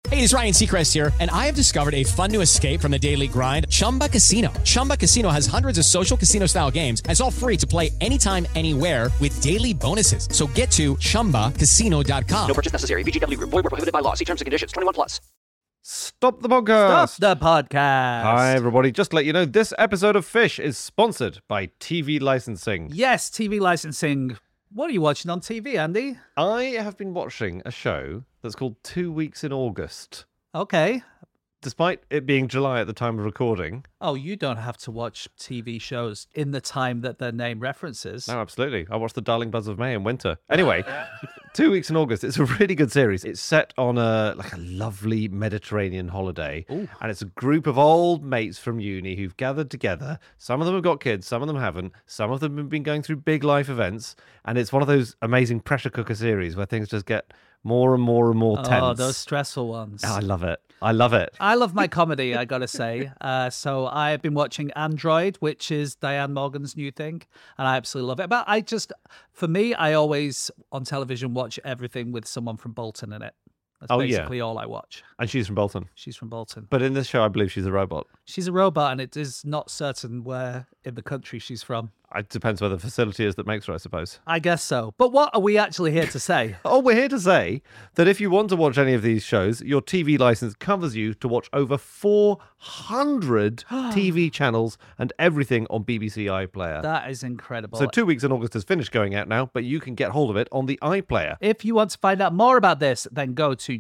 Hey, it's Ryan Seacrest here, and I have discovered a fun new escape from the daily grind, Chumba Casino. Chumba Casino has hundreds of social casino-style games, and it's all free to play anytime, anywhere with daily bonuses. So get to ChumbaCasino.com. No purchase necessary. VGW Group. Void where prohibited by law. See terms and conditions. 21 plus. Stop the podcast. Stop the podcast. Hi, everybody. Just to let you know, this episode of Fish is sponsored by TV licensing. Yes, TV licensing. What are you watching on TV, Andy? I have been watching a show that's called 2 Weeks in August. Okay. Despite it being July at the time of recording. Oh, you don't have to watch TV shows in the time that their name references. No, absolutely. I watched The Darling Buzz of May in winter. Anyway, 2 Weeks in August. It's a really good series. It's set on a lovely Mediterranean holiday. Ooh. And it's a group of old mates from uni who've gathered together. Some of them have got kids, some of them haven't. Some of them have been going through big life events. And it's one of those amazing pressure cooker series where things just get more and more and more tense. Oh, those stressful ones. Oh, I love it. I love it. I love my comedy, I gotta say. So I've been watching Android, which is Diane Morgan's new thing, and I absolutely love it. But for me, I always on television watch everything with someone from Bolton in it. That's basically all I watch. And she's from Bolton. She's from Bolton. But in this show, I believe she's a robot. She's a robot, and it is not certain where in the country she's from. It depends where the facility is that makes her, I suppose. I guess so. But what are we actually here to say? Oh, we're here to say that if you want to watch any of these shows, your TV license covers you to watch over 400 TV channels and everything on BBC iPlayer. That is incredible. So 2 Weeks in August has finished going out now, but you can get hold of it on the iPlayer. If you want to find out more about this, then go to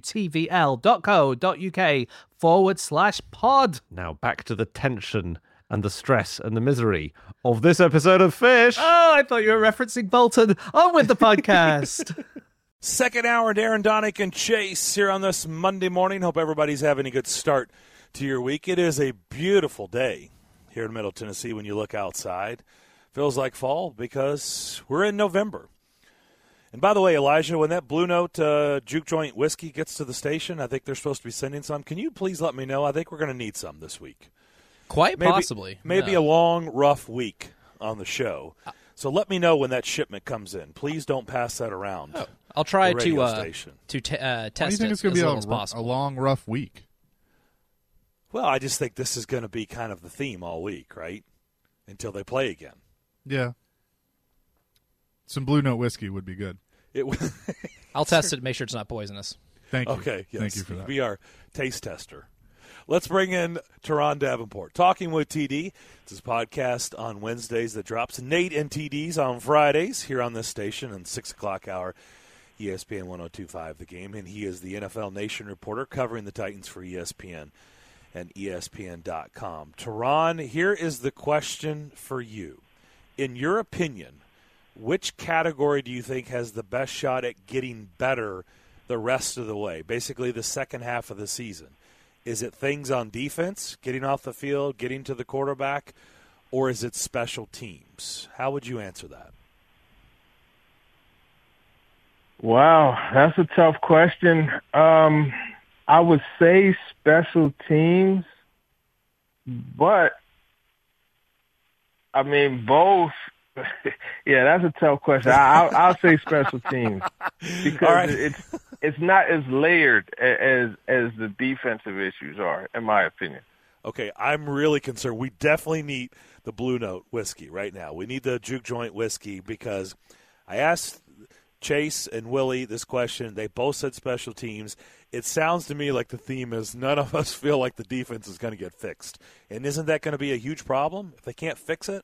tvl.co.uk/pod. Now back to the tension and the stress and the misery of this episode of Fish. Oh, I thought you were referencing Bolton. On with the podcast. Second hour, Darren Donick and Chase here on this Monday morning. Hope everybody's having a good start to your week. It is a beautiful day here in Middle Tennessee when you look outside. Feels like fall because we're in November. And by the way, Elijah, when that Blue Note Juke Joint whiskey gets to the station, I think they're supposed to be sending some. Can you please let me know? I think we're going to need some this week. Quite possibly. Maybe a long, rough week on the show. So let me know when that shipment comes in. Please don't pass that around. Oh, I'll try to test Why do you think it's going to be a long, rough week? Well, I just think this is going to be kind of the theme all week, right? Until they play again. Yeah. Some Blue Note whiskey would be good. I'll test it to make sure it's not poisonous. Thank you. Okay, yes. Thank you for that. Be our taste tester. Let's bring in Teron Davenport. Talking with TD. It's his podcast on Wednesdays that drops Nate and TD's on Fridays here on this station and 6 o'clock hour, ESPN 102.5 The Game. And he is the NFL Nation reporter covering the Titans for ESPN and ESPN.com. Teron, here is the question for you. In your opinion, which category do you think has the best shot at getting better the rest of the way, basically the second half of the season? Is it things on defense, getting off the field, getting to the quarterback, or is it special teams? How would you answer that? Wow, that's a tough question. I would say special teams, but, I mean, both. Yeah, that's a tough question. I'll say special teams because it's not as layered as the defensive issues are, in my opinion. Okay, I'm really concerned. We definitely need the Blue Note whiskey right now. We need the Juke Joint whiskey because I asked Chase and Willie this question. They both said special teams. It sounds to me like the theme is none of us feel like the defense is going to get fixed. And isn't that going to be a huge problem if they can't fix it?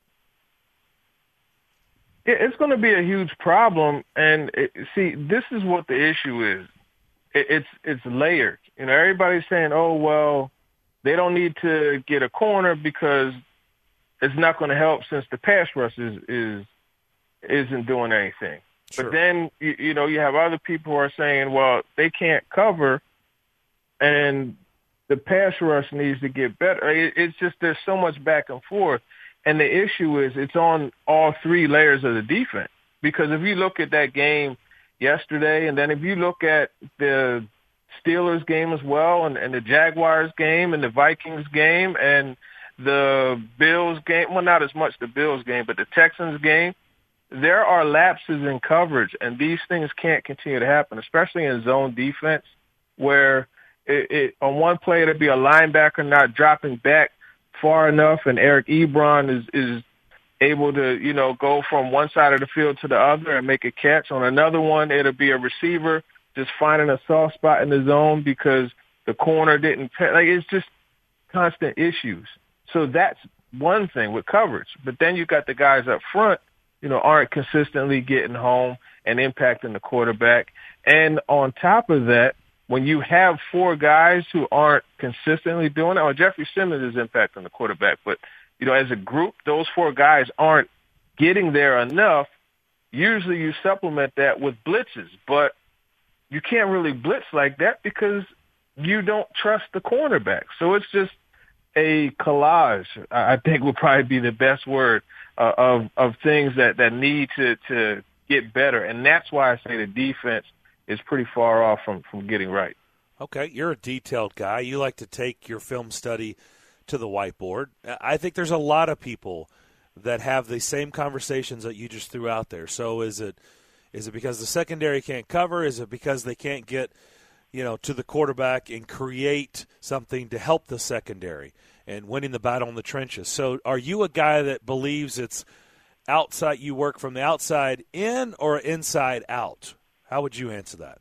It's going to be a huge problem, and see, this is what the issue is. It's layered. You know, everybody's saying, "Oh, well, they don't need to get a corner because it's not going to help since the pass rush isn't doing anything." Sure. But then you know you have other people who are saying, "Well, they can't cover, and the pass rush needs to get better." It's just there's so much back and forth. And the issue is it's on all three layers of the defense. Because if you look at that game yesterday, and then if you look at the Steelers game as well, and the Jaguars game, and the Vikings game, and the Bills game, well, not as much the Bills game, but the Texans game, there are lapses in coverage, and these things can't continue to happen, especially in zone defense where On one play, it'll be a linebacker not dropping back far enough, and Eric Ebron is able to, go from one side of the field to the other and make a catch. On another one, it'll be a receiver just finding a soft spot in the zone because the corner didn't – it's just constant issues. So that's one thing with coverage. But then you got the guys up front, aren't consistently getting home and impacting the quarterback. And on top of that, when you have four guys who aren't consistently doing it, Jeffrey Simmons is impacting the quarterback, but, as a group, those four guys aren't getting there enough. Usually you supplement that with blitzes, but you can't really blitz like that because you don't trust the cornerback. So it's just a collage, I think would probably be the best word, of things that need to get better. And that's why I say the defense is pretty far off from getting right. Okay, you're a detailed guy. You like to take your film study to the whiteboard. I think there's a lot of people that have the same conversations that you just threw out there. So is it because the secondary can't cover? Is it because they can't get, to the quarterback and create something to help the secondary and winning the battle in the trenches? So are you a guy that believes it's outside, you work from the outside in or inside out? How would you answer that?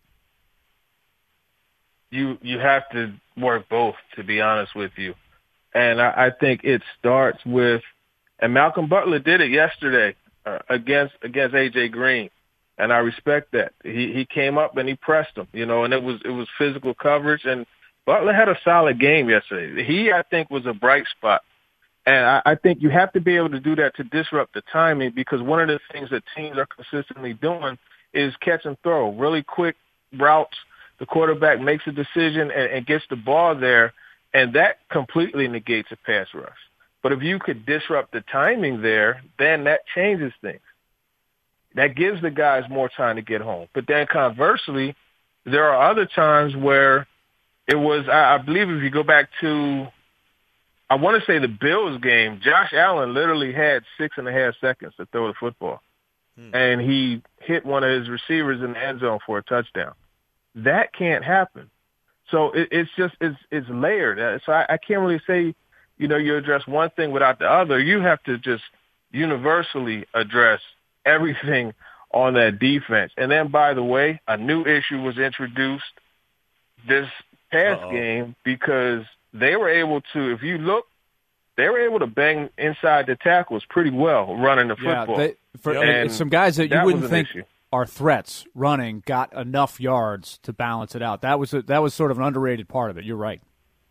You have to work both, to be honest with you. And I think it starts with, and Malcolm Butler did it yesterday against A.J. Green, and I respect that. He came up and he pressed him, and it was physical coverage, and Butler had a solid game yesterday. He, I think, was a bright spot. And I think you have to be able to do that to disrupt the timing, because one of the things that teams are consistently doing is catch and throw, really quick routes. The quarterback makes a decision and gets the ball there, and that completely negates a pass rush. But if you could disrupt the timing there, then that changes things. That gives the guys more time to get home. But then conversely, there are other times where it was, I believe if you go back to, I want to say the Bills game, Josh Allen literally had 6.5 seconds to throw the football. And he hit one of his receivers in the end zone for a touchdown. That can't happen. So it's layered. So I can't really say, you address one thing without the other. You have to just universally address everything on that defense. And then, by the way, a new issue was introduced this past game because they were able to, if you look, they were able to bang inside the tackles pretty well running the football. And some guys that you wouldn't think are threats running got enough yards to balance it out. That was sort of an underrated part of it. You're right.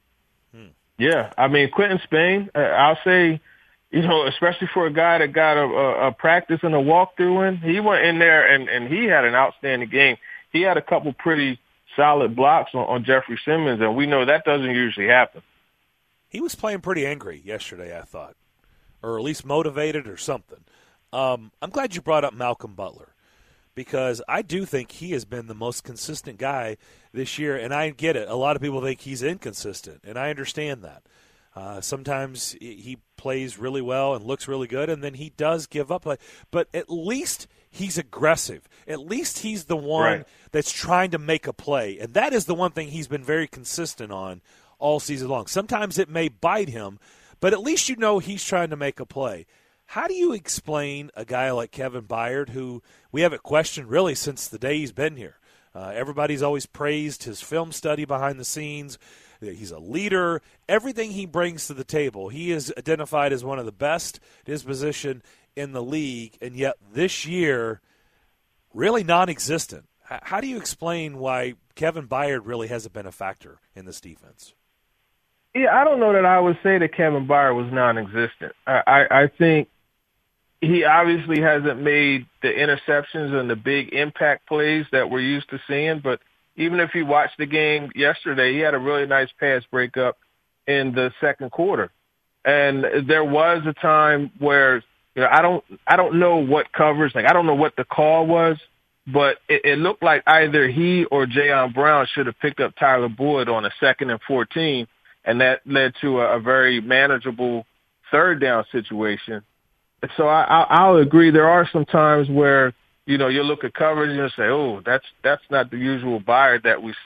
Yeah, I mean, Quentin Spain, I'll say, especially for a guy that got a practice and a walkthrough in, he went in there and he had an outstanding game. He had a couple pretty solid blocks on Jeffrey Simmons, and we know that doesn't usually happen. He was playing pretty angry yesterday, I thought, or at least motivated or something. I'm glad you brought up Malcolm Butler, because I do think he has been the most consistent guy this year, and I get it. A lot of people think he's inconsistent, and I understand that. Sometimes he plays really well and looks really good, and then he does give up. But at least he's aggressive. At least he's the one that's trying to make a play, and that is the one thing he's been very consistent on all season long. Sometimes it may bite him, but at least he's trying to make a play. How do you explain a guy like Kevin Byard, who we haven't questioned really since the day he's been here? Everybody's always praised his film study behind the scenes. He's a leader. Everything he brings to the table, he is identified as one of the best at his position in the league, and yet this year, really non-existent. How do you explain why Kevin Byard really hasn't been a factor in this defense? Yeah, I don't know that I would say that Kevin Byard was non-existent. I think he obviously hasn't made the interceptions and the big impact plays that we're used to seeing, but even if you watched the game yesterday, he had a really nice pass breakup in the second quarter. And there was a time where, I don't know what coverage, I don't know what the call was, but it looked like either he or Jayon Brown should have picked up Tyler Boyd on a 2nd and 14, and that led to a very manageable third down situation. So I'll agree. There are some times where, you look at coverage and you say, oh, that's not the usual Byard that we see.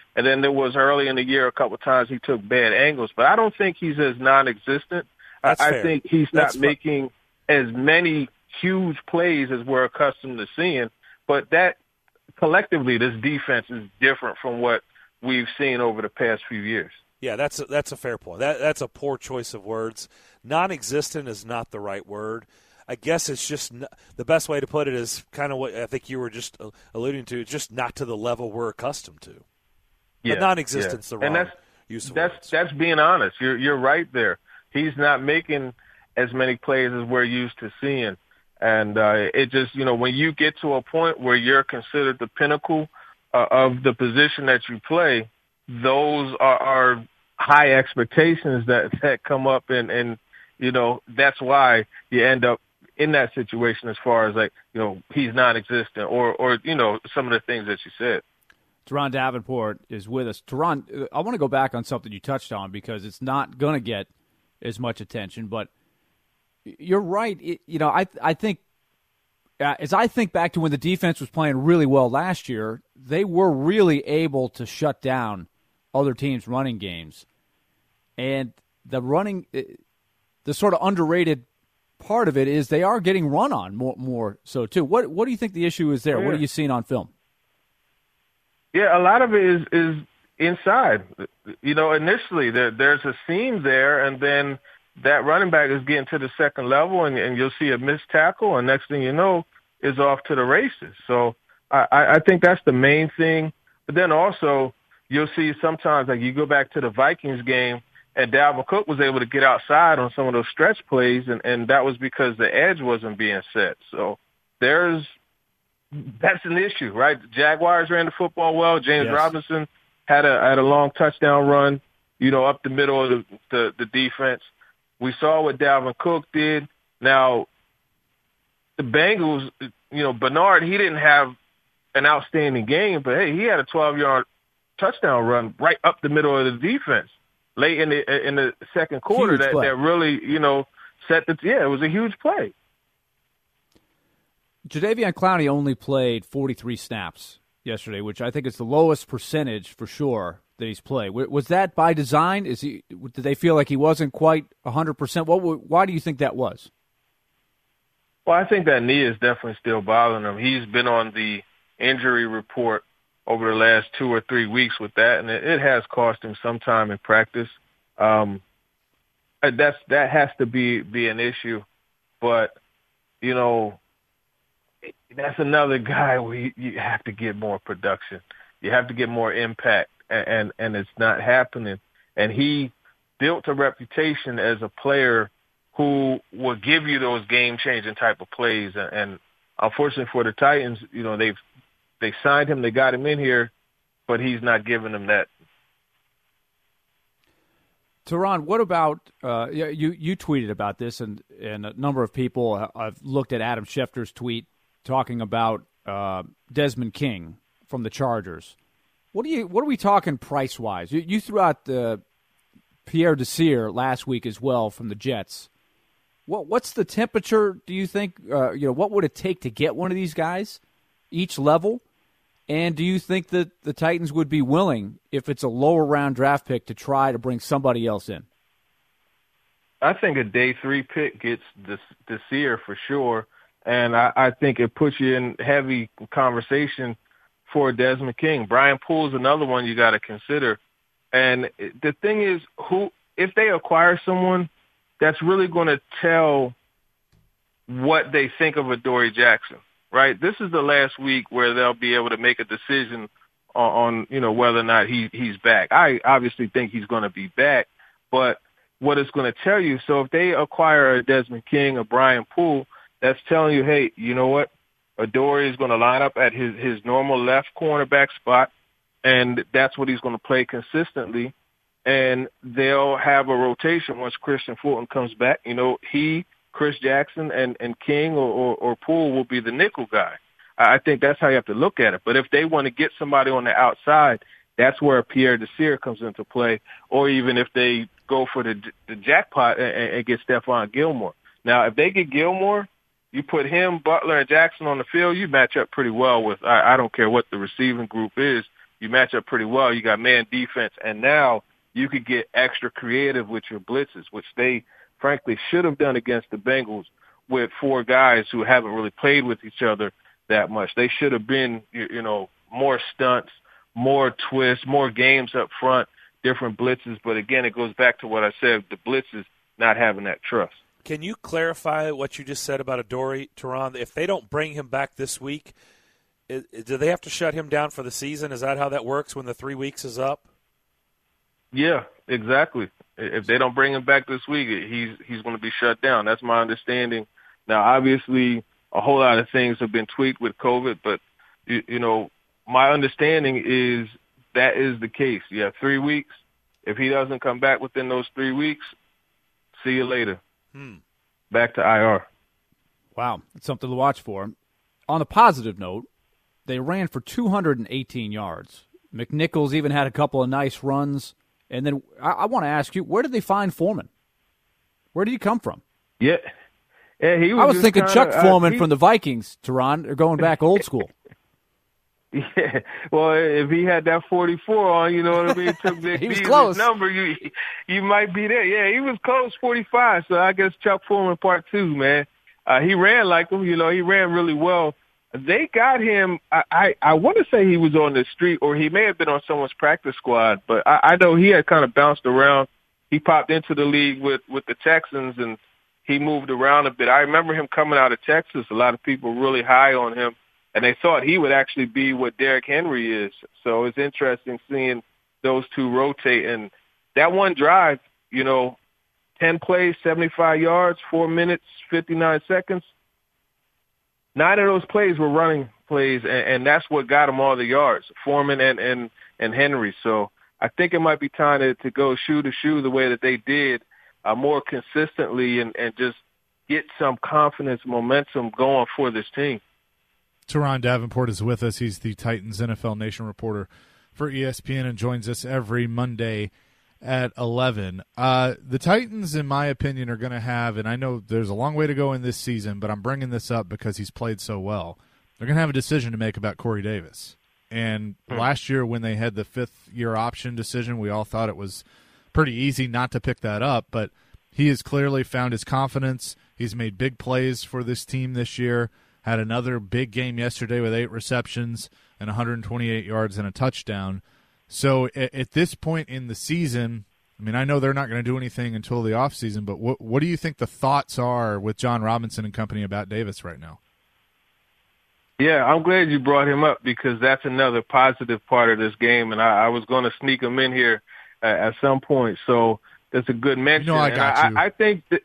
And then there was early in the year a couple of times he took bad angles. But I don't think he's as non-existent. I think he's not making as many huge plays as we're accustomed to seeing. But that collectively, this defense is different from what we've seen over the past few years. Yeah, that's a fair point. That's a poor choice of words. Non-existent is not the right word. I guess it's just the best way to put it is kind of what I think you were just alluding to, just not to the level we're accustomed to. Yeah, but non-existent's the wrong use of words. That's being honest. You're right there. He's not making as many plays as we're used to seeing. And it just, when you get to a point where you're considered the pinnacle of the position that you play, those are high expectations that come up, and that's why you end up in that situation as far as he's non-existent or some of the things that you said. Teron Davenport is with us. Teron, I want to go back on something you touched on because it's not going to get as much attention, but you're right. I think as I think back to when the defense was playing really well last year, they were really able to shut down other teams' running games. And the sort of underrated part of it is they are getting run on more so too. What do you think the issue is there? Yeah. What are you seeing on film? Yeah, a lot of it is inside. Initially there's a seam there, and then that running back is getting to the second level, and you'll see a missed tackle, and next thing you know is off to the races. So I think that's the main thing. But then also you'll see sometimes, like you go back to the Vikings game, and Dalvin Cook was able to get outside on some of those stretch plays, and that was because the edge wasn't being set. So that's an issue, right? The Jaguars ran the football well. James Robinson had a long touchdown run, up the middle of the defense. We saw what Dalvin Cook did. Now, the Bengals, Bernard, he didn't have an outstanding game, but hey, he had a 12-yard touchdown run right up the middle of the defense late in the second quarter that really, set it was a huge play. Jadeveon Clowney only played 43 snaps yesterday, which I think is the lowest percentage for sure that he's played. Was that by design? Did they feel like he wasn't quite 100%? Why do you think that was? Well, I think that knee is definitely still bothering him. He's been on the injury report over the last 2 or 3 weeks with that, and it has cost him some time in practice. That has to be an issue, but that's another guy where you have to get more production. You have to get more impact, and it's not happening. And he built a reputation as a player who will give you those game-changing type of plays. And unfortunately for the Titans, they signed him, they got him in here, but he's not giving them that. Teron, what about you tweeted about this, and a number of people have looked at Adam Schefter's tweet talking about Desmond King from the Chargers. What are we talking price-wise? You threw out the Pierre Desir last week as well from the Jets. What's the temperature, do you think? What would it take to get one of these guys, each level? And do you think that the Titans would be willing, if it's a lower-round draft pick, to try to bring somebody else in? I think a day 3 pick gets Desir for sure. And I think it puts you in heavy conversation for Desmond King. Brian Poole's another one you got to consider. And the thing is, if they acquire someone, that's really going to tell what they think of Adoree Jackson, right? This is the last week where they'll be able to make a decision on whether or not he's back. I obviously think he's going to be back, but what it's going to tell you, so if they acquire a Desmond King, a Brian Poole, that's telling you, hey, you know what? Adoree is going to line up at his normal left cornerback spot, and that's what he's going to play consistently. And they'll have a rotation once Christian Fulton comes back. Chris Jackson and King or Poole will be the nickel guy. I think that's how you have to look at it. But if they want to get somebody on the outside, that's where Pierre Desir comes into play, or even if they go for the jackpot and get Stephon Gilmore. Now, if they get Gilmore, you put him, Butler, and Jackson on the field, you match up pretty well with, I don't care what the receiving group is, you match up pretty well. You got man defense, and now you could get extra creative with your blitzes, which they frankly should have done against the Bengals with 4 guys who haven't really played with each other that much. They should have been, more stunts, more twists, more games up front, different blitzes. But again, it goes back to what I said, the blitzes not having that trust. Can you clarify what you just said about Adoree', Teron? If they don't bring him back this week, do they have to shut him down for the season? Is that how that works when the 3 weeks is up? Yeah, exactly. If they don't bring him back this week, he's going to be shut down. That's my understanding. Now, obviously, a whole lot of things have been tweaked with COVID, but, my understanding is that is the case. You have 3 weeks. If he doesn't come back within those 3 weeks, see you later. Back to IR. Wow, it's something to watch for. On a positive note, they ran for 218 yards. McNichols even had a couple of nice runs. And then I want to ask you, where did they find Foreman? Where did he come from? Yeah, he was. I was thinking Chuck Foreman from the Vikings, Teron. They're going back old school. Yeah, well, if he had that 44 on, you know what I mean, took Big B's number, you might be there. Yeah, he was close, 45. So I guess Chuck Foreman part 2, man. He ran like him, he ran really well. They got him. I want to say he was on the street, or he may have been on someone's practice squad, but I know he had kind of bounced around. He popped into the league with the Texans, and he moved around a bit. I remember him coming out of Texas. A lot of people really high on him, and they thought he would actually be what Derrick Henry is. So it's interesting seeing those two rotate. And that one drive, 10 plays, 75 yards, 4 minutes, 59 seconds. 9 of those plays were running plays, and that's what got them all the yards, Foreman and Henry. So I think it might be time to go shoe to shoe the way that they did more consistently and just get some confidence, momentum going for this team. Teron Davenport is with us. He's the Titans NFL Nation reporter for ESPN and joins us every Monday at 11. The Titans, in my opinion, are going to have, and I know there's a long way to go in this season, but I'm bringing this up because he's played so well. They're going to have a decision to make about Corey Davis. And last year when they had the 5th-year option decision, we all thought it was pretty easy not to pick that up, but he has clearly found his confidence. He's made big plays for this team this year, had another big game yesterday with 8 receptions and 128 yards and a touchdown. So at this point in the season, I mean, I know they're not going to do anything until the offseason, but what do you think the thoughts are with John Robinson and company about Davis right now? Yeah, I'm glad you brought him up because that's another positive part of this game, and I was going to sneak him in here at some point. So that's a good mention. I got you. I think that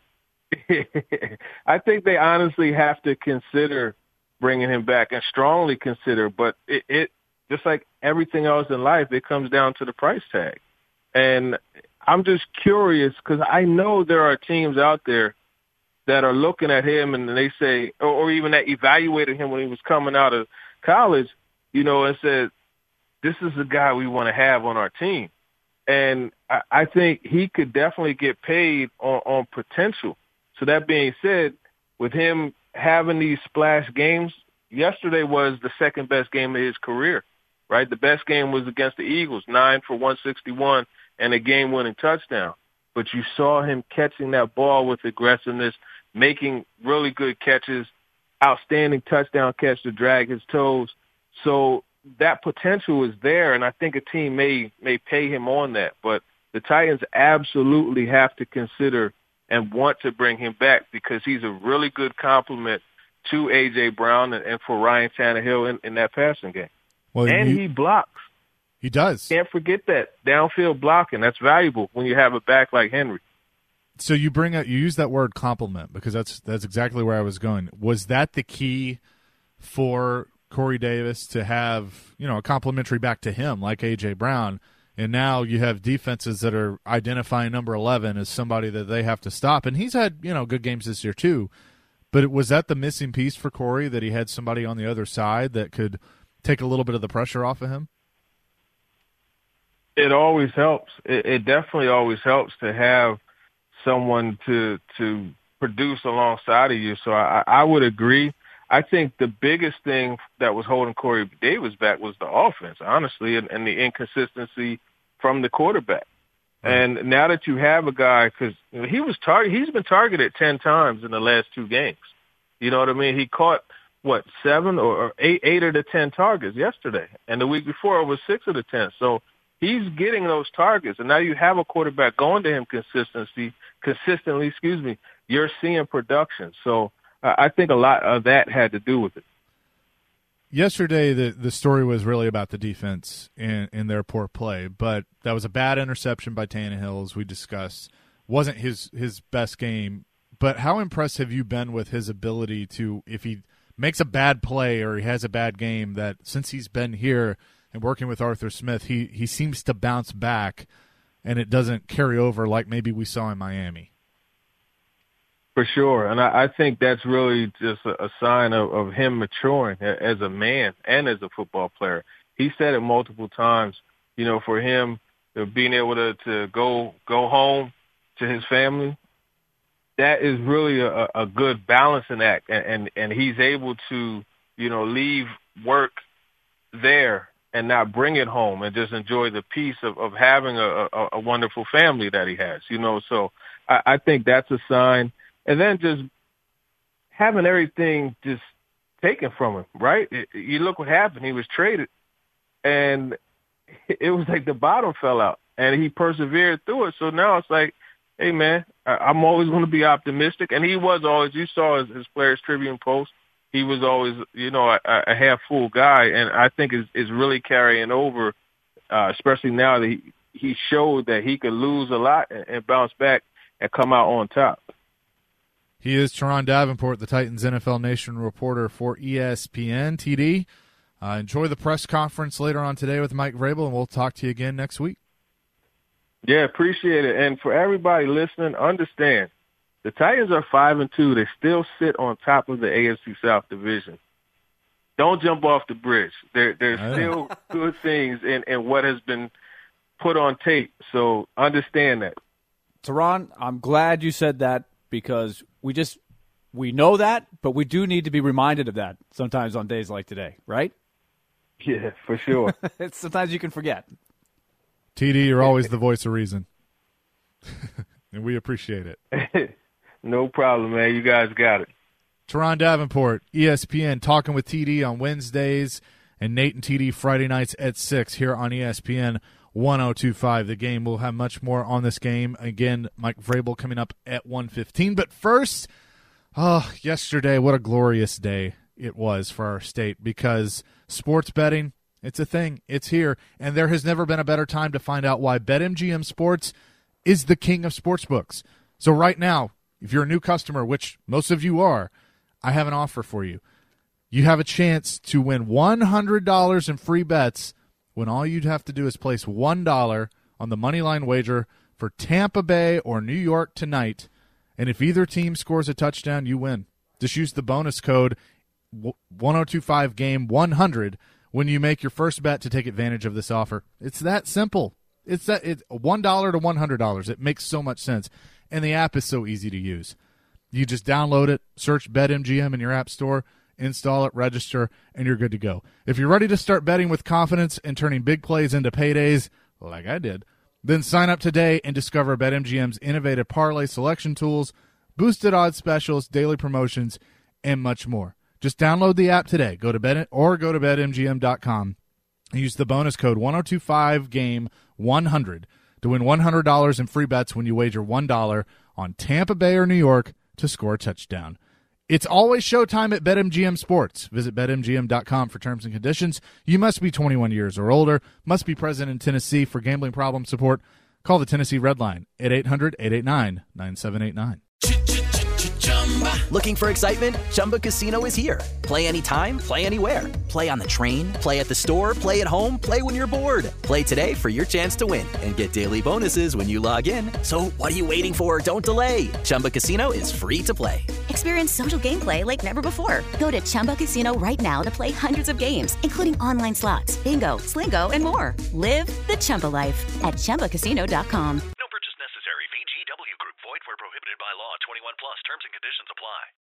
I think they honestly have to consider bringing him back and strongly consider, but it just like everything else in life, it comes down to the price tag. And I'm just curious because I know there are teams out there that are looking at him and they say, or even that evaluated him when he was coming out of college, and said, this is the guy we want to have on our team. And I think he could definitely get paid on potential. So that being said, with him having these splash games, yesterday was the second best game of his career. Right, the best game was against the Eagles, 9 for 161 and a game-winning touchdown. But you saw him catching that ball with aggressiveness, making really good catches, outstanding touchdown catch to drag his toes. So that potential is there, and I think a team may pay him on that. But the Titans absolutely have to consider and want to bring him back because he's a really good complement to A.J. Brown and for Ryan Tannehill in that passing game. Well, and he blocks. He does. Can't forget that. Downfield blocking. That's valuable when you have a back like Henry. So you use that word compliment because that's exactly where I was going. Was that the key for Corey Davis to have, a complimentary back to him like A.J. Brown? And now you have defenses that are identifying number 11 as somebody that they have to stop. And he's had, good games this year too. But was that the missing piece for Corey, that he had somebody on the other side that could take a little bit of the pressure off of him? It always helps. It definitely always helps to have someone to produce alongside of you. So I would agree. I think the biggest thing that was holding Corey Davis back was the offense, honestly, and the inconsistency from the quarterback. And now that you have a guy, because he's been targeted 10 times in the last 2 games. You know what I mean? He caught, 7 or 8 of the 10 targets yesterday. And the week before, it was 6 of the 10. So he's getting those targets. And now you have a quarterback going to him consistently, you're seeing production. So I think a lot of that had to do with it. Yesterday, the story was really about the defense in their poor play, but that was a bad interception by Tannehill, as we discussed. Wasn't his best game, but how impressed have you been with his ability to, if he makes a bad play or he has a bad game, that since he's been here and working with Arthur Smith, he seems to bounce back and it doesn't carry over like maybe we saw in Miami? For sure, and I think that's really just a sign of him maturing as a man and as a football player. He said it multiple times, for him, being able to go home to his family, that is really a good balancing act, and he's able to, leave work there and not bring it home and just enjoy the peace of having a wonderful family that he has, So I think that's a sign. And then just having everything just taken from him, right? You look what happened. He was traded, and it was like the bottom fell out, and he persevered through it. So now it's like, hey, man, I'm always going to be optimistic. And he was always, you saw his Players Tribune post, he was always, a half-full guy, and I think is really carrying over, especially now that he showed that he could lose a lot and bounce back and come out on top. He is Teron Davenport, the Titans NFL Nation reporter for ESPN. TD, enjoy the press conference later on today with Mike Vrabel, and we'll talk to you again next week. Yeah, appreciate it. And for everybody listening, understand, the Titans are 5-2. They still sit on top of the AFC South division. Don't jump off the bridge. There's still good things in what has been put on tape, so understand that. Teron, I'm glad you said that, because we know that, but we do need to be reminded of that sometimes on days like today, right? Yeah, for sure. Sometimes you can forget. TD, you're always the voice of reason, and we appreciate it. No problem, man. You guys got it. Teron Davenport, ESPN, talking with TD on Wednesdays, and Nate and TD Friday nights at 6 here on ESPN 102.5. The Game. We'll have much more on this game. Again, Mike Vrabel coming up at 1:15. But first, yesterday, what a glorious day it was for our state, because sports betting, it's a thing. It's here. And there has never been a better time to find out why BetMGM Sports is the king of sportsbooks. So right now, if you're a new customer, which most of you are, I have an offer for you. You have a chance to win $100 in free bets when all you'd have to do is place $1 on the moneyline wager for Tampa Bay or New York tonight, and if either team scores a touchdown, you win. Just use the bonus code 1025GAME100 when you make your first bet to take advantage of this offer. It's that simple. It's $1 to $100. It makes so much sense, and the app is so easy to use. You just download it, search BetMGM in your app store, install it, register, and you're good to go. If you're ready to start betting with confidence and turning big plays into paydays, like I did, then sign up today and discover BetMGM's innovative parlay selection tools, boosted odds specials, daily promotions, and much more. Just download the app today. Go to BetMGM.com and use the bonus code 1025GAME100 to win $100 in free bets when you wager $1 on Tampa Bay or New York to score a touchdown. It's always showtime at BetMGM Sports. Visit BetMGM.com for terms and conditions. You must be 21 years or older, must be present in Tennessee. For gambling problem support, call the Tennessee Red Line at 800-889-9789. Looking for excitement? Chumba Casino is here. Play anytime, play anywhere. Play on the train, play at the store, play at home, play when you're bored. Play today for your chance to win and get daily bonuses when you log in. So what are you waiting for? Don't delay. Chumba Casino is free to play. Experience social gameplay like never before. Go to Chumba Casino right now to play hundreds of games, including online slots, bingo, Slingo, and more. Live the Chumba life at ChumbaCasino.com. No purchase necessary. VGW Group. Void where prohibited by law. 21 plus. Terms and conditions apply.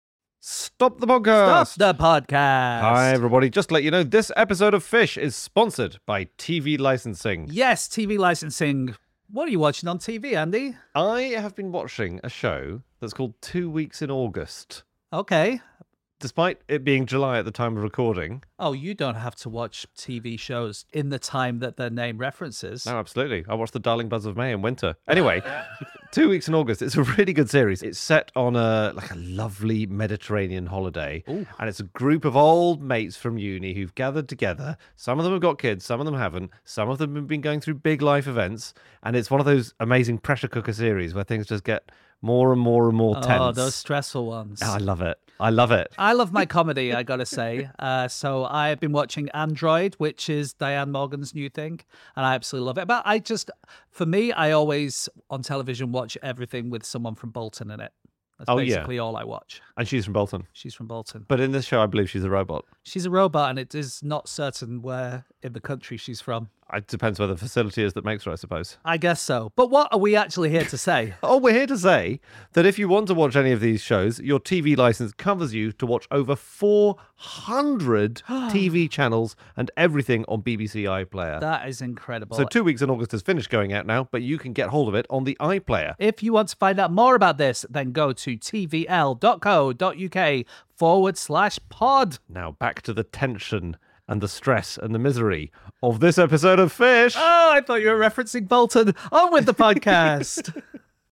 Stop the podcast. Stop the podcast. Hi, everybody. Just to let you know, this episode of Fish is sponsored by TV Licensing. Yes, TV licensing. What are you watching on TV, Andy? I have been watching a show that's called 2 Weeks in August. Okay. Despite it being July at the time of recording. Oh, you don't have to watch TV shows in the time that their name references. No, absolutely. I watched The Darling Buzz of May in winter. Anyway, 2 Weeks in August. It's a really good series. It's set on a lovely Mediterranean holiday. Ooh. And it's a group of old mates from uni who've gathered together. Some of them have got kids, some of them haven't. Some of them have been going through big life events. And it's one of those amazing pressure cooker series where things just get more and more and more tense. Oh, those stressful ones. Oh, I love it. I love it. I love my comedy, I gotta say. So I've been watching Android, which is Diane Morgan's new thing, and I absolutely love it. But for me, I always on television watch everything with someone from Bolton in it. That's basically all I watch. And she's from Bolton. She's from Bolton. But in this show, I believe she's a robot. She's a robot, and it is not certain where in the country she's from. It depends where the facility is that makes her, I suppose. I guess so. But what are we actually here to say? Oh, we're here to say that if you want to watch any of these shows, your TV license covers you to watch over 400 TV channels and everything on BBC iPlayer. That is incredible. So 2 Weeks in August has finished going out now, but you can get hold of it on the iPlayer. If you want to find out more about this, then go to tvl.co.uk/pod. Now back to the tension and the stress and the misery of this episode of Fish. Oh, I thought you were referencing Bolton. On with the podcast.